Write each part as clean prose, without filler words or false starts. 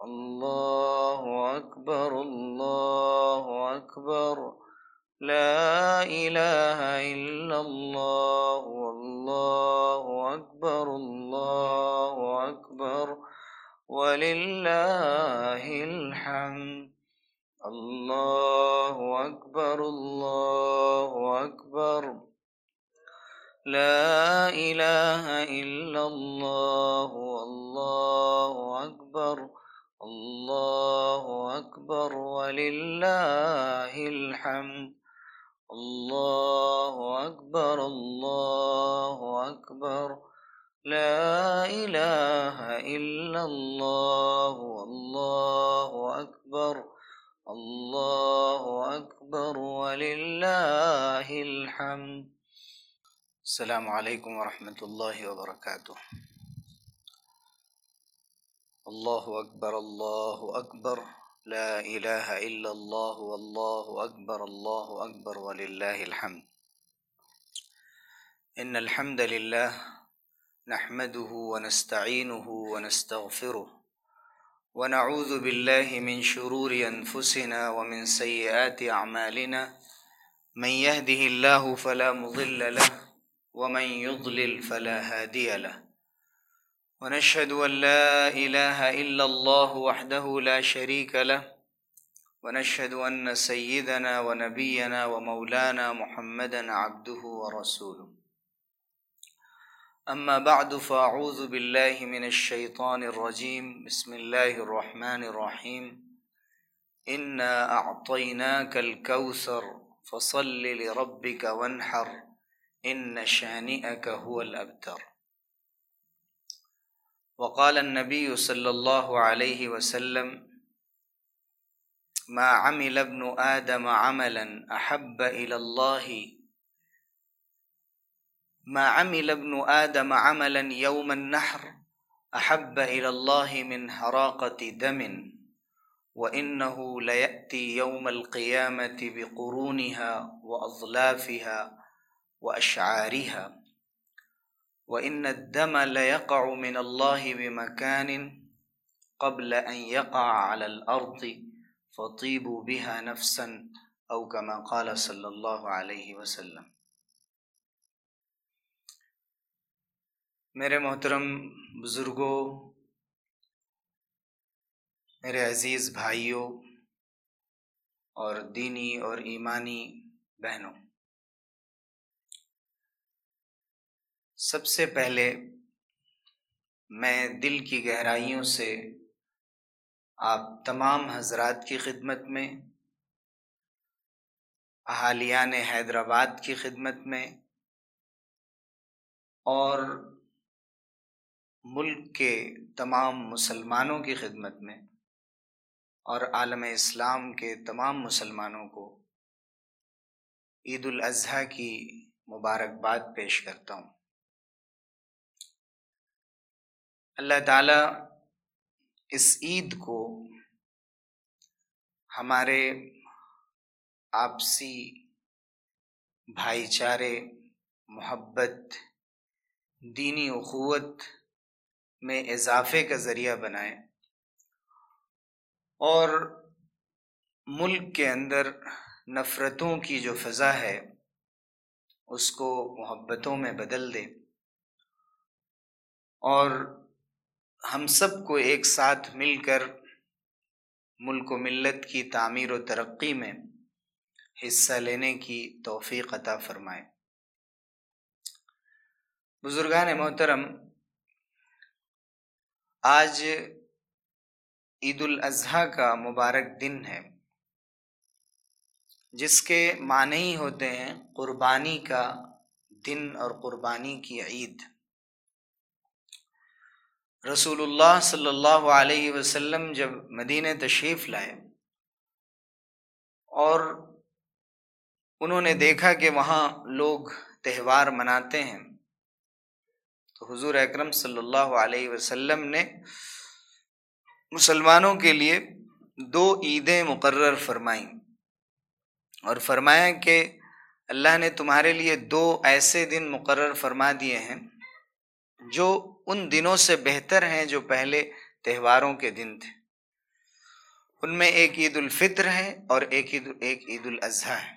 الله أكبر الله أكبر لا إله إلا الله والله أكبر الله أكبر ولله الحمد الله أكبر الله أكبر لا إله إلا الله والله أكبر الله أكبر ولله الحمد الله أكبر الله أكبر لا إله إلا الله والله أكبر الله أكبر ولله الحمد. السلام علیکم ورحمۃ اللہ وبرکاتہ. اللہ اکبر لا الہ الا اللہ واللہ اکبر وللہ الحمد. ان الحمد للہ نحمده ونستعینه ونستغفره ونعوذ باللہ من شرور انفسنا ومن سیئات اعمالنا من يهده الله فلا مضل له ومن يضلل فلا هادي له ونشهد أن لا إله إلا الله وحده لا شريك له ونشهد أن سيدنا ونبينا ومولانا محمدا عبده ورسوله. أما بعد فأعوذ بالله من الشيطان الرجيم. بسم الله الرحمن الرحيم. إنا أعطيناك الكوثر فصل لربك وانحر إن شانئك هو الأبتر. وقال النبي صلى الله عليه وسلم ما عمل ابن آدم عملا أحب إلى الله ما عمل ابن آدم عملا يوم النحر أحب إلى الله من هراقة دم وإنه ليأتي يوم القيامة بقرونها وأظلافها وأشعارها وإن الدم ليقع من الله بمكان قبل أن يقع على الأرض فطيبوا بها نفسا أو كما قال صلی اللہ علیہ وسلم. میرے محترم بزرگوں، میرے عزیز بھائیوں اور دینی اور ایمانی بہنوں، سب سے پہلے میں دل کی گہرائیوں سے آپ تمام حضرات کی خدمت میں، اہالیان حیدرآباد کی خدمت میں اور ملک کے تمام مسلمانوں کی خدمت میں اور عالم اسلام کے تمام مسلمانوں کو عید الاضحیٰ کی مبارکباد پیش کرتا ہوں. اللہ تعالیٰ اس عید کو ہمارے آپسی بھائی چارے، محبت، دینی اخوت میں اضافے کا ذریعہ بنائے اور ملک کے اندر نفرتوں کی جو فضا ہے اس کو محبتوں میں بدل دے اور ہم سب کو ایک ساتھ مل کر ملک و ملت کی تعمیر و ترقی میں حصہ لینے کی توفیق عطا فرمائے. بزرگان محترم، آج عید الاضحیٰ کا مبارک دن ہے جس کے معنی ہی ہوتے ہیں قربانی کا دن اور قربانی کی عید. رسول اللہ صلی اللہ علیہ وسلم جب مدینہ تشریف لائے اور انہوں نے دیکھا کہ وہاں لوگ تہوار مناتے ہیں تو حضور اکرم صلی اللہ علیہ وسلم نے مسلمانوں کے لیے 2 عیدیں مقرر فرمائیں اور فرمایا کہ اللہ نے تمہارے لیے 2 ایسے دن مقرر فرما دیے ہیں جو ان دنوں سے بہتر ہیں جو پہلے تہواروں کے دن تھے. ان میں ایک عید الفطر ہے اور ایک عید الاضحیٰ ہے۔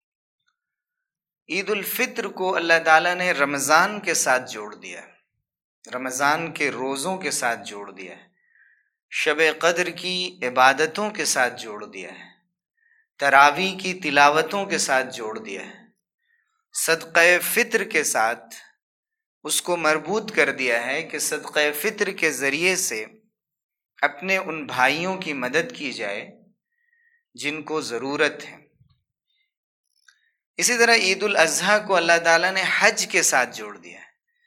عید الفطر کو اللہ تعالیٰ نے رمضان کے ساتھ جوڑ دیا، رمضان کے روزوں کے ساتھ جوڑ دیا ہے، شب قدر کی عبادتوں کے ساتھ جوڑ دیا ہے، تراویح کی تلاوتوں کے ساتھ جوڑ دیا ہے، صدقہ فطر کے ساتھ اس کو مربوط کر دیا ہے کہ صدقہ فطر کے ذریعے سے اپنے ان بھائیوں کی مدد کی جائے جن کو ضرورت ہے۔ اسی طرح عید الاضحیٰ کو اللہ تعالیٰ نے حج کے ساتھ جوڑ دیا ہے،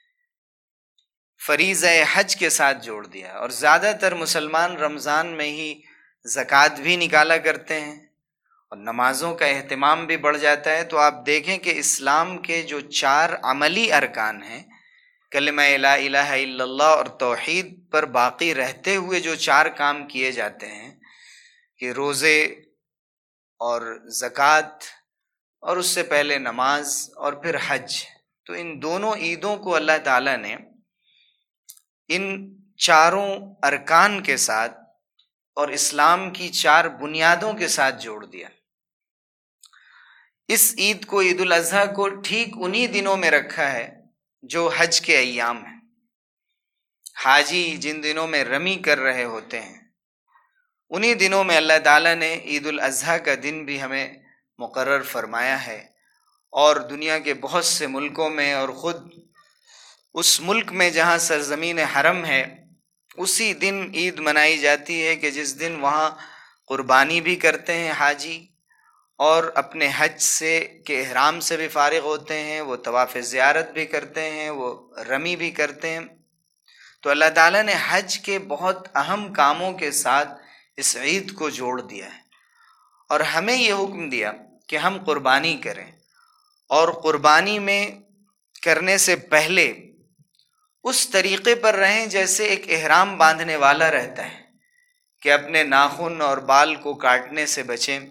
فریضہ حج کے ساتھ جوڑ دیا، اور زیادہ تر مسلمان رمضان میں ہی زکوٰۃ بھی نکالا کرتے ہیں اور نمازوں کا اہتمام بھی بڑھ جاتا ہے۔ تو آپ دیکھیں کہ اسلام کے جو 4 عملی ارکان ہیں، کلمہ لا الہ الا اللہ اور توحید پر باقی رہتے ہوئے جو 4 کام کیے جاتے ہیں کہ روزے اور زکوٰۃ اور اس سے پہلے نماز اور پھر حج، تو ان دونوں عیدوں کو اللہ تعالیٰ نے ان 4 ارکان کے ساتھ اور اسلام کی 4 بنیادوں کے ساتھ جوڑ دیا۔ اس عید کو، عید الاضحیٰ کو، ٹھیک انہی دنوں میں رکھا ہے جو حج کے ایام ہیں۔ حاجی جن دنوں میں رمی کر رہے ہوتے ہیں، انہی دنوں میں اللہ تعالیٰ نے عید الاضحیٰ کا دن بھی ہمیں مقرر فرمایا ہے، اور دنیا کے بہت سے ملکوں میں اور خود اس ملک میں جہاں سرزمین حرم ہے، اسی دن عید منائی جاتی ہے کہ جس دن وہاں قربانی بھی کرتے ہیں حاجی، اور اپنے حج سے کے احرام سے بھی فارغ ہوتے ہیں، وہ طواف زیارت بھی کرتے ہیں، وہ رمی بھی کرتے ہیں۔ تو اللہ تعالیٰ نے حج کے بہت اہم کاموں کے ساتھ اس عید کو جوڑ دیا ہے، اور ہمیں یہ حکم دیا کہ ہم قربانی کریں، اور قربانی میں کرنے سے پہلے اس طریقے پر رہیں جیسے ایک احرام باندھنے والا رہتا ہے، کہ اپنے ناخن اور بال کو کاٹنے سے بچیں۔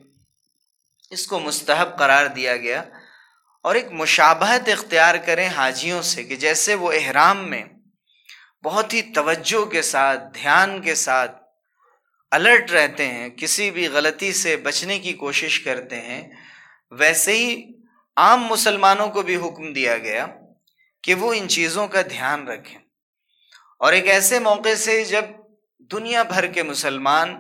اس کو مستحب قرار دیا گیا، اور ایک مشابہت اختیار کریں حاجیوں سے کہ جیسے وہ احرام میں بہت ہی توجہ کے ساتھ، دھیان کے ساتھ الرٹ رہتے ہیں، کسی بھی غلطی سے بچنے کی کوشش کرتے ہیں، ویسے ہی عام مسلمانوں کو بھی حکم دیا گیا کہ وہ ان چیزوں کا دھیان رکھیں۔ اور ایک ایسے موقع سے جب دنیا بھر کے مسلمان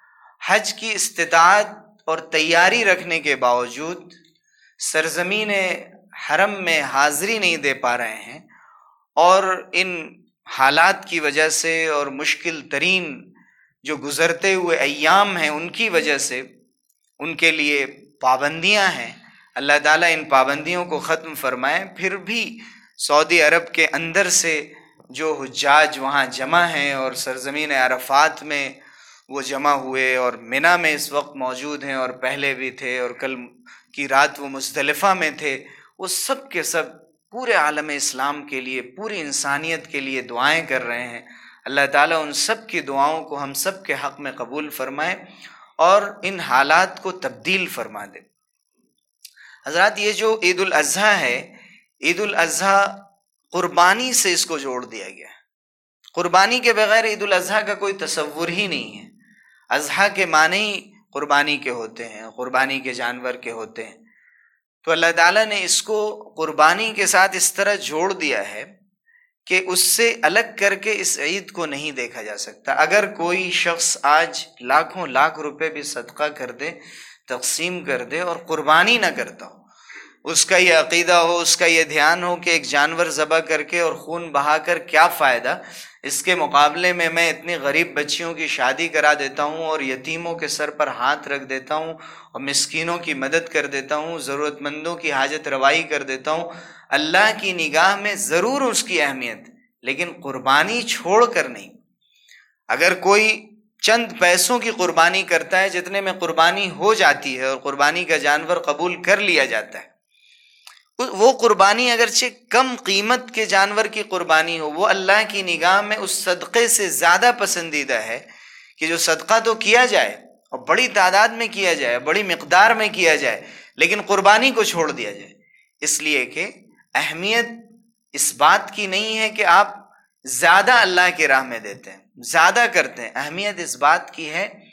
حج کی استطاعت اور تیاری رکھنے کے باوجود سرزمین حرم میں حاضری نہیں دے پا رہے ہیں، اور ان حالات کی وجہ سے اور مشکل ترین جو گزرتے ہوئے ایام ہیں ان کی وجہ سے ان کے لیے پابندیاں ہیں، اللہ تعالیٰ ان پابندیوں کو ختم فرمائے۔ پھر بھی سعودی عرب کے اندر سے جو حجاج وہاں جمع ہیں اور سرزمین عرفات میں وہ جمع ہوئے، اور منی میں اس وقت موجود ہیں، اور پہلے بھی تھے، اور کل کی رات وہ مزدلفہ میں تھے، وہ سب کے سب پورے عالم اسلام کے لیے، پوری انسانیت کے لیے دعائیں کر رہے ہیں۔ اللہ تعالیٰ ان سب کی دعاؤں کو ہم سب کے حق میں قبول فرمائے اور ان حالات کو تبدیل فرما دے۔ حضرات، یہ جو عید الاضحیٰ ہے، عید الاضحیٰ قربانی سے اس کو جوڑ دیا گیا۔ قربانی کے بغیر عید الاضحیٰ کا کوئی تصور ہی نہیں ہے۔ اضحیٰ کے معنی ہی قربانی کے ہوتے ہیں، قربانی کے جانور کے ہوتے ہیں۔ تو اللہ تعالیٰ نے اس کو قربانی کے ساتھ اس طرح جوڑ دیا ہے کہ اس سے الگ کر کے اس عید کو نہیں دیکھا جا سکتا۔ اگر کوئی شخص آج لاکھوں لاکھ روپے بھی صدقہ کر دے، تقسیم کر دے، اور قربانی نہ کرتا ہو، اس کا یہ عقیدہ ہو، اس کا یہ دھیان ہو کہ ایک جانور ذبح کر کے اور خون بہا کر کیا فائدہ، اس کے مقابلے میں میں اتنی غریب بچیوں کی شادی کرا دیتا ہوں، اور یتیموں کے سر پر ہاتھ رکھ دیتا ہوں، اور مسکینوں کی مدد کر دیتا ہوں، ضرورت مندوں کی حاجت روائی کر دیتا ہوں، اللہ کی نگاہ میں ضرور اس کی اہمیت، لیکن قربانی چھوڑ کر نہیں۔ اگر کوئی چند پیسوں کی قربانی کرتا ہے جتنے میں قربانی ہو جاتی ہے اور قربانی کا جانور قبول کر لیا جاتا ہے، وہ قربانی اگرچہ کم قیمت کے جانور کی قربانی ہو، وہ اللہ کی نگاہ میں اس صدقے سے زیادہ پسندیدہ ہے کہ جو صدقہ تو کیا جائے اور بڑی تعداد میں کیا جائے، بڑی مقدار میں کیا جائے، لیکن قربانی کو چھوڑ دیا جائے۔ اس لیے کہ اہمیت اس بات کی نہیں ہے کہ آپ زیادہ اللہ کی راہ میں دیتے ہیں، زیادہ کرتے ہیں، اہمیت اس بات کی ہے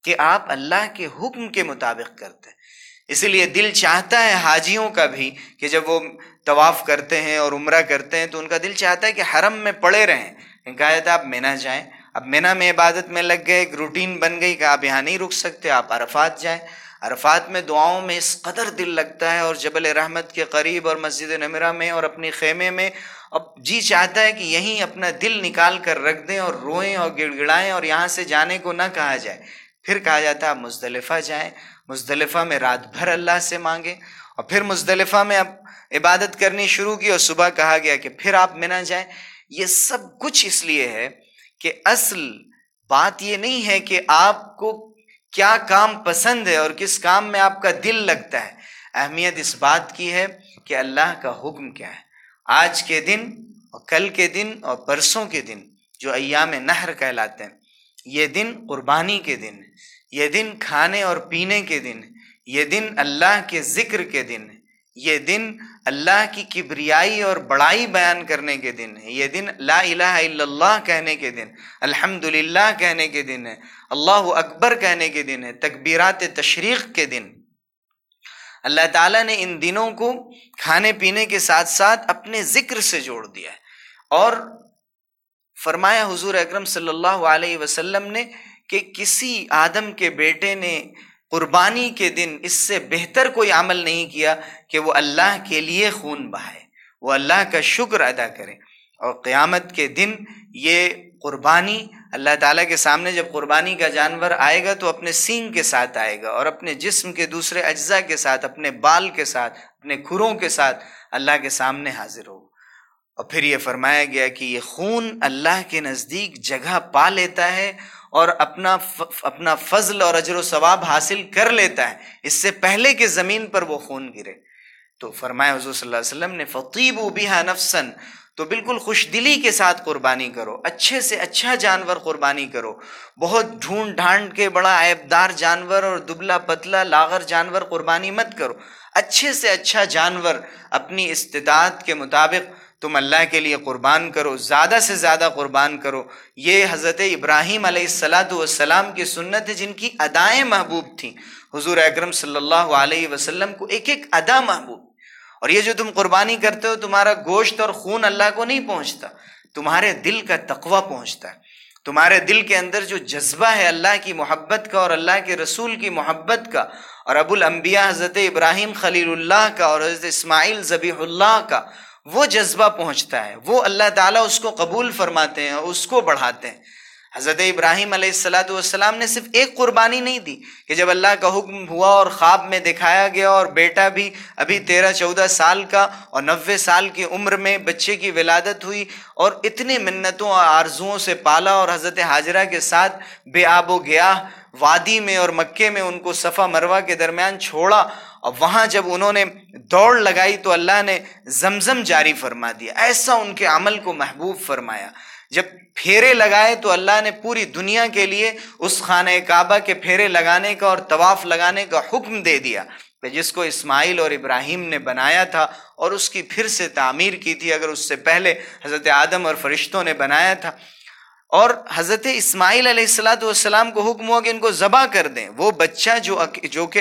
کہ آپ اللہ کے حکم کے مطابق کرتے ہیں۔ اسی لیے دل چاہتا ہے حاجیوں کا بھی کہ جب وہ طواف کرتے ہیں اور عمرہ کرتے ہیں تو ان کا دل چاہتا ہے کہ حرم میں پڑے رہیں۔ کہا جاتا ہے آپ مینا جائیں، اب مینا میں عبادت میں لگ گئے، ایک روٹین بن گئی کہ آپ یہاں نہیں رک سکتے، آپ عرفات جائیں۔ عرفات میں دعاؤں میں اس قدر دل لگتا ہے، اور جبل رحمت کے قریب اور مسجد نمرہ میں اور اپنے خیمے میں اب جی چاہتا ہے کہ یہیں اپنا دل نکال کر رکھ دیں اور روئیں اور گڑ گڑائیں، اور یہاں سے جانے کو نہ کہا جائے۔ پھر کہا جاتا ہے آپ مزدلفہ جائیں، مزدلفہ میں رات بھر اللہ سے مانگیں، اور پھر مزدلفہ میں اب عبادت کرنی شروع کی، اور صبح کہا گیا کہ پھر آپ مینا جائیں۔ یہ سب کچھ اس لیے ہے کہ اصل بات یہ نہیں ہے کہ آپ کو کیا کام پسند ہے اور کس کام میں آپ کا دل لگتا ہے، اہمیت اس بات کی ہے کہ اللہ کا حکم کیا ہے۔ آج کے دن اور کل کے دن اور پرسوں کے دن جو ایام نحر کہلاتے ہیں، یہ دن قربانی کے دن، یہ دن کھانے اور پینے کے دن، یہ دن اللہ کے ذکر کے دن، یہ دن اللہ کی کبریائی اور بڑائی بیان کرنے کے دن ہے، یہ دن لا الہ الا اللہ کہنے کے دن، الحمدللہ کہنے کے دن ہے، اللہ اکبر کہنے کے دن ہے، تکبیرات تشریق کے دن۔ اللہ تعالیٰ نے ان دنوں کو کھانے پینے کے ساتھ ساتھ اپنے ذکر سے جوڑ دیا ہے، اور فرمایا حضور اکرم صلی اللہ علیہ وسلم نے کہ کسی آدم کے بیٹے نے قربانی کے دن اس سے بہتر کوئی عمل نہیں کیا کہ وہ اللہ کے لیے خون بہائے، وہ اللہ کا شکر ادا کرے۔ اور قیامت کے دن یہ قربانی اللہ تعالیٰ کے سامنے جب قربانی کا جانور آئے گا تو اپنے سینگ کے ساتھ آئے گا، اور اپنے جسم کے دوسرے اجزاء کے ساتھ، اپنے بال کے ساتھ، اپنے کھروں کے ساتھ اللہ کے سامنے حاضر ہوگا۔ اور پھر یہ فرمایا گیا کہ یہ خون اللہ کے نزدیک جگہ پا لیتا ہے اور اپنا فضل اور اجر و ثواب حاصل کر لیتا ہے اس سے پہلے کہ زمین پر وہ خون گرے۔ تو فرمایا حضور صلی اللہ علیہ وسلم نے فطیبوا بها نفسا، تو بالکل خوش دلی کے ساتھ قربانی کرو، اچھے سے اچھا جانور قربانی کرو، بہت ڈھونڈ ڈھانڈ کے بڑا عیبدار جانور اور دبلا پتلا لاغر جانور قربانی مت کرو، اچھے سے اچھا جانور اپنی استطاعت کے مطابق تم اللہ کے لیے قربان کرو، زیادہ سے زیادہ قربان کرو۔ یہ حضرت ابراہیم علیہ السلام کی سنت ہے جن کی ادائیں محبوب تھیں۔ حضور اکرم صلی اللہ علیہ وسلم کو ایک ایک ادا محبوب، اور یہ جو تم قربانی کرتے ہو تمہارا گوشت اور خون اللہ کو نہیں پہنچتا، تمہارے دل کا تقویٰ پہنچتا ہے، تمہارے دل کے اندر جو جذبہ ہے اللہ کی محبت کا اور اللہ کے رسول کی محبت کا، اور ابو الانبیاء حضرت ابراہیم خلیل اللہ کا اور حضرت اسماعیل ذبیح اللہ کا وہ جذبہ پہنچتا ہے، وہ اللہ تعالیٰ اس کو قبول فرماتے ہیں اور اس کو بڑھاتے ہیں۔ حضرت ابراہیم علیہ السلام نے صرف ایک قربانی نہیں دی کہ جب اللہ کا حکم ہوا اور خواب میں دکھایا گیا اور بیٹا بھی ابھی 13-14 سال کا اور 90 سال کی عمر میں بچے کی ولادت ہوئی، اور اتنے منتوں اور آرزوؤں سے پالا، اور حضرت ہاجرہ کے ساتھ بے آب و گیاہ وادی میں اور مکے میں ان کو صفا مروہ کے درمیان چھوڑا، اور وہاں جب انہوں نے دوڑ لگائی تو اللہ نے زمزم جاری فرما دیا، ایسا ان کے عمل کو محبوب فرمایا۔ جب پھیرے لگائے تو اللہ نے پوری دنیا کے لیے اس خانہ کعبہ کے پھیرے لگانے کا اور طواف لگانے کا حکم دے دیا، جس کو اسماعیل اور ابراہیم نے بنایا تھا اور اس کی پھر سے تعمیر کی تھی، اگر اس سے پہلے حضرت آدم اور فرشتوں نے بنایا تھا۔ اور حضرت اسماعیل علیہ السلام کو حکم ہوا کہ ان کو ذبح کر دیں، وہ بچہ جو کہ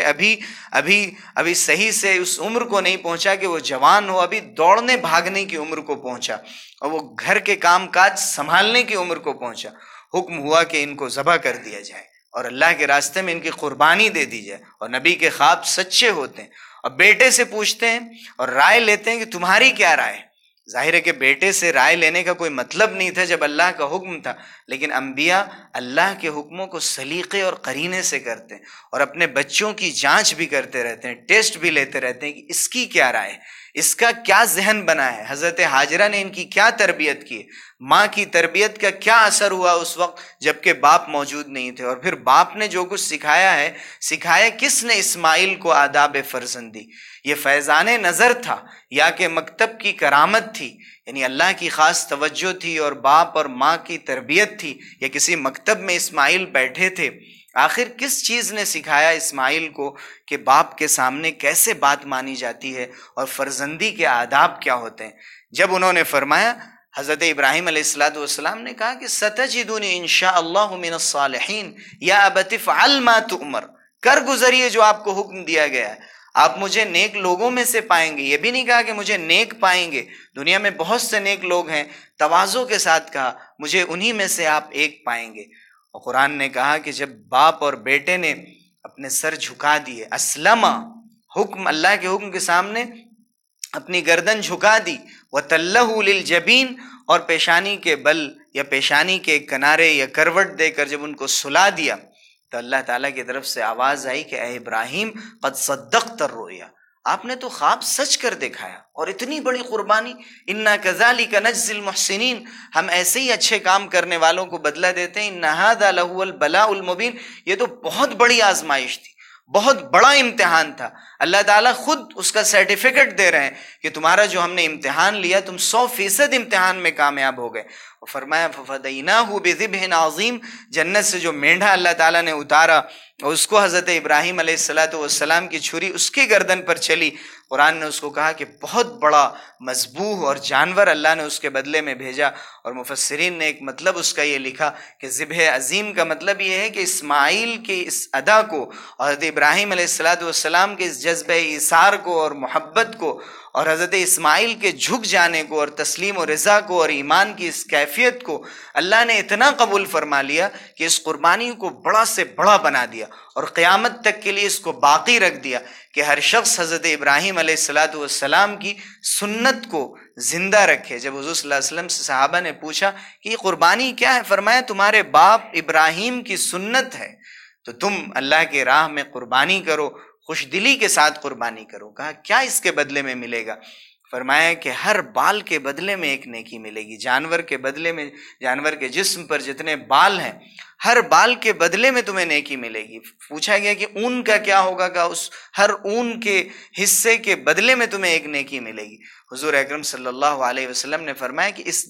ابھی صحیح سے اس عمر کو نہیں پہنچا کہ وہ جوان ہو، ابھی دوڑنے بھاگنے کی عمر کو پہنچا اور وہ گھر کے کام کاج سنبھالنے کی عمر کو پہنچا، حکم ہوا کہ ان کو ذبح کر دیا جائے اور اللہ کے راستے میں ان کی قربانی دے دی جائے۔ اور نبی کے خواب سچے ہوتے ہیں، اور بیٹے سے پوچھتے ہیں اور رائے لیتے ہیں کہ تمہاری کیا رائے ہے۔ ظاہر ہے کہ بیٹے سے رائے لینے کا کوئی مطلب نہیں تھا جب اللہ کا حکم تھا، لیکن انبیاء اللہ کے حکموں کو سلیقے اور قرینے سے کرتے ہیں اور اپنے بچوں کی جانچ بھی کرتے رہتے ہیں، ٹیسٹ بھی لیتے رہتے ہیں کہ اس کی کیا رائے ہے، اس کا کیا ذہن بنا ہے، حضرت ہاجرہ نے ان کی کیا تربیت کی، ماں کی تربیت کا کیا اثر ہوا اس وقت جب کہ باپ موجود نہیں تھے، اور پھر باپ نے جو کچھ سکھایا ہے، سکھایا کس نے اسماعیل کو آداب فرزندی؟ یہ فیضان نظر تھا یا کہ مکتب کی کرامت تھی، یعنی اللہ کی خاص توجہ تھی اور باپ اور ماں کی تربیت تھی، یا کسی مکتب میں اسماعیل بیٹھے تھے؟ آخر کس چیز نے سکھایا اسماعیل کو کہ باپ کے سامنے کیسے بات مانی جاتی ہے اور فرزندی کے آداب کیا ہوتے ہیں؟ جب انہوں نے فرمایا، حضرت ابراہیم علیہ السلام نے کہا کہ ستجدونی انشاء اللہ من الصالحین یا ابت افعل ما تؤمر، کر گزریے جو آپ کو حکم دیا گیا ہے، آپ مجھے نیک لوگوں میں سے پائیں گے۔ یہ بھی نہیں کہا کہ مجھے نیک پائیں گے، دنیا میں بہت سے نیک لوگ ہیں، تواضع کے ساتھ کہا مجھے انہی میں سے آپ ایک پائیں گے۔ اور قرآن نے کہا کہ جب باپ اور بیٹے نے اپنے سر جھکا دیے، اسلم، حکم اللہ کے حکم کے سامنے اپنی گردن جھکا دی، وَتَلَّهُ لِلْجَبِينِ، اور پیشانی کے بل یا پیشانی کے کنارے یا کروٹ دے کر جب ان کو سلا دیا، تو اللہ تعالیٰ کی طرف سے آواز آئی کہ اے ابراہیم قد صدقت الرؤیا، آپ نے تو خواب سچ کر دکھایا، اور اتنی بڑی قربانی، اِنَّا كَذَلِكَ نَجْزِي الْمُحْسِنِينَ، ہم ایسے ہی اچھے کام کرنے والوں کو بدلہ دیتے ہیں، اِنَّ هَذَا لَهُوَ الْبَلَاءُ الْمُبِينُ، یہ تو بہت بڑی آزمائش تھی، بہت بڑا امتحان تھا۔ اللہ تعالیٰ خود اس کا سرٹیفکیٹ دے رہے ہیں کہ تمہارا جو ہم نے امتحان لیا تم 100% امتحان میں کامیاب ہو گئے۔ اور فرمایا فَفَدَيْنَاهُ بِذِبْحٍ عَظِيمٍ، جنت سے جو مینڈھا اللہ تعالیٰ نے اتارا اور اس کو حضرت ابراہیم علیہ السلام کی چھری اس کی گردن پر چلی، قرآن نے اس کو کہا کہ بہت بڑا مذبوح اور جانور اللہ نے اس کے بدلے میں بھیجا۔ اور مفسرین نے ایک مطلب اس کا یہ لکھا کہ ذبح عظیم کا مطلب یہ ہے کہ اسماعیل کی اس ادا کو، حضرت ابراہیم علیہ السلام کے اس جذبہ ایثار کو اور محبت کو، اور حضرت اسماعیل کے جھک جانے کو اور تسلیم و رضا کو اور ایمان کی اس کیفیت کو اللہ نے اتنا قبول فرما لیا کہ اس قربانی کو بڑا سے بڑا بنا دیا اور قیامت تک کے لیے اس کو باقی رکھ دیا کہ ہر شخص حضرت ابراہیم علیہ السلام کی سنت کو زندہ رکھے۔ جب حضور صلی اللہ علیہ وسلم سے صحابہ نے پوچھا کہ یہ قربانی کیا ہے، فرمایا تمہارے باپ ابراہیم کی سنت ہے، تو تم اللہ کے راہ میں قربانی کرو، خوش دلی کے ساتھ قربانی کرو۔ کہا کیا اس کے بدلے میں ملے گا؟ فرمایا کہ ہر بال کے بدلے میں ایک نیکی ملے گی، جانور کے بدلے میں، جانور کے جسم پر جتنے بال ہیں ہر بال کے بدلے میں تمہیں نیکی ملے گی۔ پوچھا گیا کہ اون کا کیا ہوگا؟ کہ اس ہر اون کے حصے کے بدلے میں تمہیں ایک نیکی ملے گی۔ حضور اکرم صلی اللہ علیہ وسلم نے فرمایا کہ اس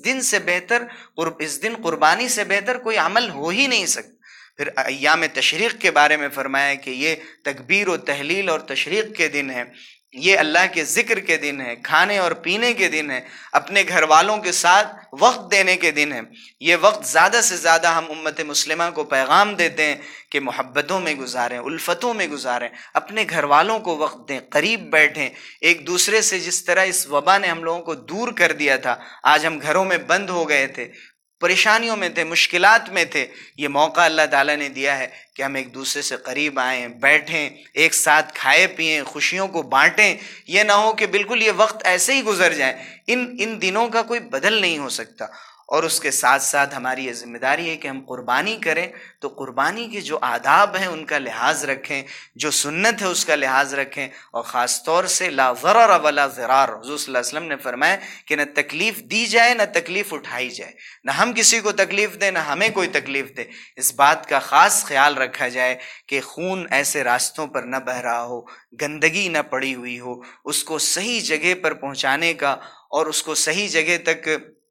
دن قربانی سے بہتر کوئی عمل ہو ہی نہیں سکتا۔ پھر ایام تشریق کے بارے میں فرمایا کہ یہ تکبیر و تحلیل اور تشریق کے دن ہے، یہ اللہ کے ذکر کے دن ہے، کھانے اور پینے کے دن ہے، اپنے گھر والوں کے ساتھ وقت دینے کے دن ہے۔ یہ وقت زیادہ سے زیادہ ہم امت مسلمہ کو پیغام دیتے ہیں کہ محبتوں میں گزاریں، الفتوں میں گزاریں، اپنے گھر والوں کو وقت دیں، قریب بیٹھیں، ایک دوسرے سے جس طرح اس وبا نے ہم لوگوں کو دور کر دیا تھا، آج ہم گھروں میں بند ہو گئے تھے، پریشانیوں میں تھے، مشکلات میں تھے، یہ موقع اللہ تعالیٰ نے دیا ہے کہ ہم ایک دوسرے سے قریب آئیں، بیٹھیں، ایک ساتھ کھائے پئیں، خوشیوں کو بانٹیں۔ یہ نہ ہو کہ بالکل یہ وقت ایسے ہی گزر جائے، ان دنوں کا کوئی بدل نہیں ہو سکتا۔ اور اس کے ساتھ ساتھ ہماری یہ ذمہ داری ہے کہ ہم قربانی کریں تو قربانی کے جو آداب ہیں ان کا لحاظ رکھیں، جو سنت ہے اس کا لحاظ رکھیں، اور خاص طور سے لا ضرر ولا ضرار۔ حضور صلی اللہ علیہ وسلم نے فرمایا کہ نہ تکلیف دی جائے نہ تکلیف اٹھائی جائے، نہ ہم کسی کو تکلیف دیں نہ ہمیں کوئی تکلیف دے۔ اس بات کا خاص خیال رکھا جائے کہ خون ایسے راستوں پر نہ بہہ رہا ہو، گندگی نہ پڑی ہوئی ہو، اس کو صحیح جگہ پر پہنچانے کا اور اس کو صحیح جگہ تک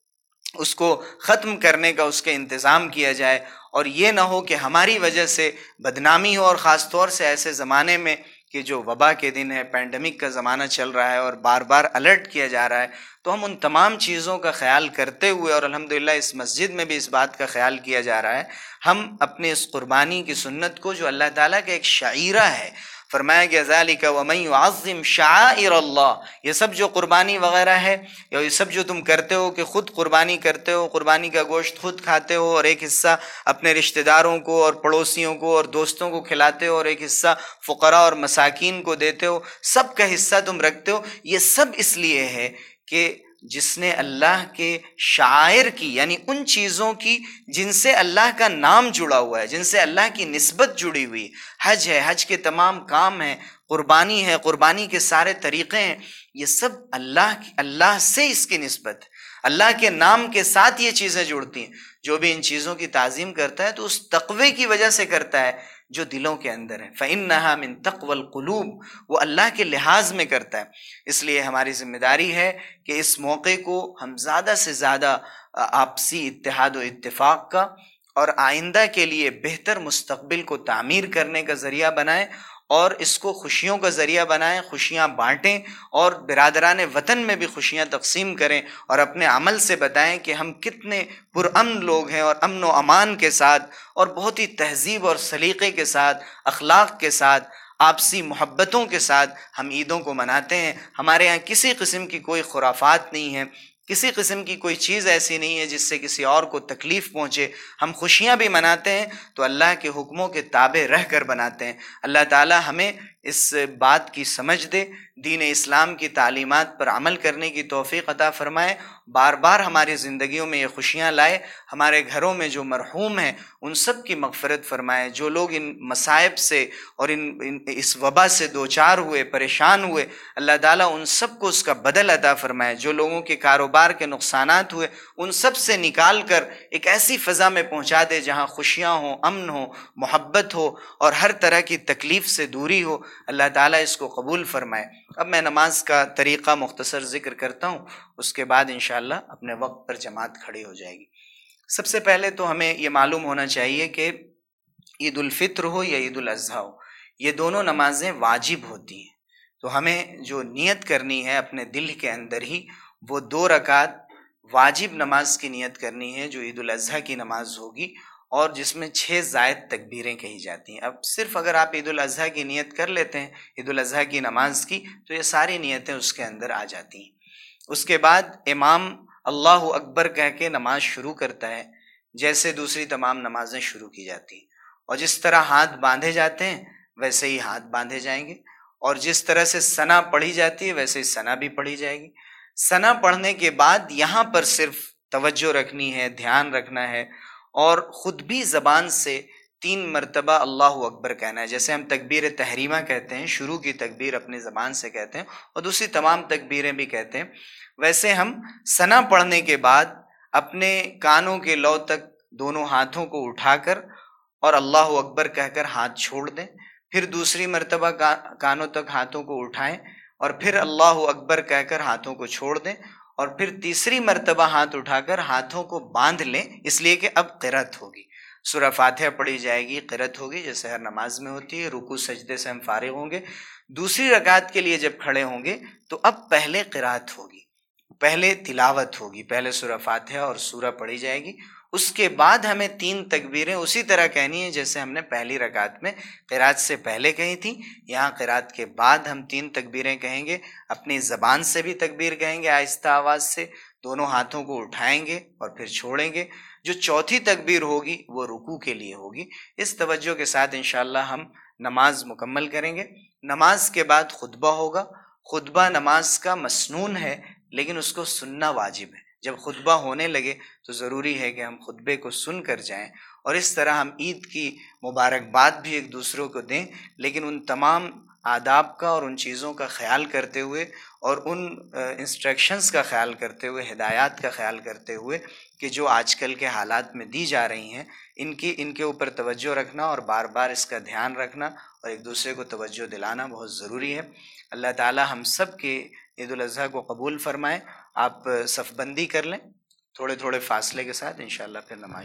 اس کو ختم کرنے کا اس کے انتظام کیا جائے، اور یہ نہ ہو کہ ہماری وجہ سے بدنامی ہو۔ اور خاص طور سے ایسے زمانے میں کہ جو وبا کے دن ہے، پینڈیمک کا زمانہ چل رہا ہے اور بار بار الرٹ کیا جا رہا ہے، تو ہم ان تمام چیزوں کا خیال کرتے ہوئے، اور الحمدللہ اس مسجد میں بھی اس بات کا خیال کیا جا رہا ہے، ہم اپنے اس قربانی کی سنت کو جو اللہ تعالیٰ کا ایک شعیرہ ہے، فرمایا کہ ذالک ومن یعظم شعائر اللہ، یہ سب جو قربانی وغیرہ ہے یا یہ سب جو تم کرتے ہو کہ خود قربانی کرتے ہو، قربانی کا گوشت خود کھاتے ہو اور ایک حصہ اپنے رشتہ داروں کو اور پڑوسیوں کو اور دوستوں کو کھلاتے ہو اور ایک حصہ فقراء اور مساکین کو دیتے ہو، سب کا حصہ تم رکھتے ہو، یہ سب اس لیے ہے کہ جس نے اللہ کے شعائر کی، یعنی ان چیزوں کی جن سے اللہ کا نام جڑا ہوا ہے، جن سے اللہ کی نسبت جڑی ہوئی، حج ہے، حج کے تمام کام ہیں، قربانی ہے، قربانی کے سارے طریقے ہیں، یہ سب اللہ سے اس کی نسبت ہے، اللہ کے نام کے ساتھ یہ چیزیں جڑتی ہیں۔ جو بھی ان چیزوں کی تعظیم کرتا ہے تو اس تقوی کی وجہ سے کرتا ہے جو دلوں کے اندر ہے، فَإِنَّهَا مِن تَقْوَى الْقُلُوبِ، وہ اللہ کے لحاظ میں کرتا ہے۔ اس لیے ہماری ذمہ داری ہے کہ اس موقع کو ہم زیادہ سے زیادہ آپسی اتحاد و اتفاق کا اور آئندہ کے لیے بہتر مستقبل کو تعمیر کرنے کا ذریعہ بنائیں، اور اس کو خوشیوں کا ذریعہ بنائیں، خوشیاں بانٹیں اور برادران وطن میں بھی خوشیاں تقسیم کریں، اور اپنے عمل سے بتائیں کہ ہم کتنے پرامن لوگ ہیں، اور امن و امان کے ساتھ اور بہت ہی تہذیب اور سلیقے کے ساتھ، اخلاق کے ساتھ، آپسی محبتوں کے ساتھ ہم عیدوں کو مناتے ہیں۔ ہمارے ہاں کسی قسم کی کوئی خرافات نہیں ہے، کسی قسم کی کوئی چیز ایسی نہیں ہے جس سے کسی اور کو تکلیف پہنچے۔ ہم خوشیاں بھی مناتے ہیں تو اللہ کے حکموں کے تابع رہ کر بناتے ہیں۔ اللہ تعالی ہمیں اس بات کی سمجھ دے، دین اسلام کی تعلیمات پر عمل کرنے کی توفیق عطا فرمائے، بار بار ہماری زندگیوں میں یہ خوشیاں لائے، ہمارے گھروں میں جو مرحوم ہیں ان سب کی مغفرت فرمائے، جو لوگ ان مصائب سے اور اس وبا سے دوچار ہوئے، پریشان ہوئے، اللہ تعالیٰ ان سب کو اس کا بدل عطا فرمائے، جو لوگوں کے کاروبار کے نقصانات ہوئے ان سب سے نکال کر ایک ایسی فضا میں پہنچا دے جہاں خوشیاں ہوں، امن ہو، محبت ہو اور ہر طرح کی تکلیف سے دوری ہو۔ اللہ تعالیٰ اس کو قبول فرمائے۔ اب میں نماز کا طریقہ مختصر ذکر کرتا ہوں، اس کے بعد انشاءاللہ اپنے وقت پر جماعت کھڑی ہو جائے گی۔ سب سے پہلے تو ہمیں یہ معلوم ہونا چاہیے کہ عید الفطر ہو یا عید الاضحیٰ ہو، یہ دونوں نمازیں واجب ہوتی ہیں، تو ہمیں جو نیت کرنی ہے اپنے دل کے اندر ہی، وہ 2 رکعت واجب نماز کی نیت کرنی ہے جو عید الاضحیٰ کی نماز ہوگی، اور جس میں 6 زائد تکبیریں کہی جاتی ہیں۔ اب صرف اگر آپ عید الاضحیٰ کی نیت کر لیتے ہیں، عید الاضحیٰ کی نماز کی، تو یہ ساری نیتیں اس کے اندر آ جاتی ہیں۔ اس کے بعد امام اللہ اکبر کہہ کے نماز شروع کرتا ہے، جیسے دوسری تمام نمازیں شروع کی جاتی ہیں، اور جس طرح ہاتھ باندھے جاتے ہیں ویسے ہی ہاتھ باندھے جائیں گے، اور جس طرح سے ثنا پڑھی جاتی ہے ویسے ہی ثنا بھی پڑھی جائے گی۔ ثنا پڑھنے کے بعد یہاں پر صرف توجہ رکھنی ہے، دھیان رکھنا ہے، اور خود بھی زبان سے 3 مرتبہ اللہ اکبر کہنا ہے، جیسے ہم تکبیر تحریمہ کہتے ہیں، شروع کی تکبیر اپنی زبان سے کہتے ہیں اور دوسری تمام تکبیریں بھی کہتے ہیں، ویسے ہم ثنا پڑھنے کے بعد اپنے کانوں کے لو تک دونوں ہاتھوں کو اٹھا کر اور اللہ اکبر کہہ کر ہاتھ چھوڑ دیں، پھر دوسری مرتبہ کانوں تک ہاتھوں کو اٹھائیں اور پھر اللہ اکبر کہہ کر ہاتھوں کو چھوڑ دیں، اور پھر تیسری مرتبہ ہاتھ اٹھا کر ہاتھوں کو باندھ لیں، اس لیے کہ اب قرأت ہوگی، سورہ فاتحہ پڑھی جائے گی، قرأت ہوگی جیسے ہر نماز میں ہوتی ہے، رکوع سجدے سے ہم فارغ ہوں گے۔ دوسری رکعت کے لیے جب کھڑے ہوں گے تو اب پہلے قرأت ہوگی، پہلے تلاوت ہوگی، پہلے سورہ فاتحہ اور سورہ پڑھی جائے گی، اس کے بعد ہمیں 3 تکبیریں اسی طرح کہنی ہیں جیسے ہم نے پہلی رکعت میں قرأت سے پہلے کہی تھی، یہاں قرأت کے بعد ہم 3 تکبیریں کہیں گے، اپنی زبان سے بھی تکبیر کہیں گے آہستہ آواز سے، دونوں ہاتھوں کو اٹھائیں گے اور پھر چھوڑیں گے۔ جو چوتھی تکبیر ہوگی وہ رکوع کے لیے ہوگی۔ اس توجہ کے ساتھ انشاءاللہ ہم نماز مکمل کریں گے۔ نماز کے بعد خطبہ ہوگا، خطبہ نماز کا مسنون ہے لیکن اس کو سننا واجب ہے۔ جب خطبہ ہونے لگے تو ضروری ہے کہ ہم خطبے کو سن کر جائیں، اور اس طرح ہم عید کی مبارکباد بھی ایک دوسروں کو دیں، لیکن ان تمام آداب کا اور ان چیزوں کا خیال کرتے ہوئے اور ان انسٹرکشنز کا خیال کرتے ہوئے، ہدایات کا خیال کرتے ہوئے کہ جو آج کل کے حالات میں دی جا رہی ہیں، ان کے اوپر توجہ رکھنا اور بار بار اس کا دھیان رکھنا اور ایک دوسرے کو توجہ دلانا بہت ضروری ہے۔ اللہ تعالی ہم سب کے عید الاضحیٰ کو قبول فرمائے۔ آپ صف بندی کر لیں تھوڑے تھوڑے فاصلے کے ساتھ، انشاءاللہ پھر نماز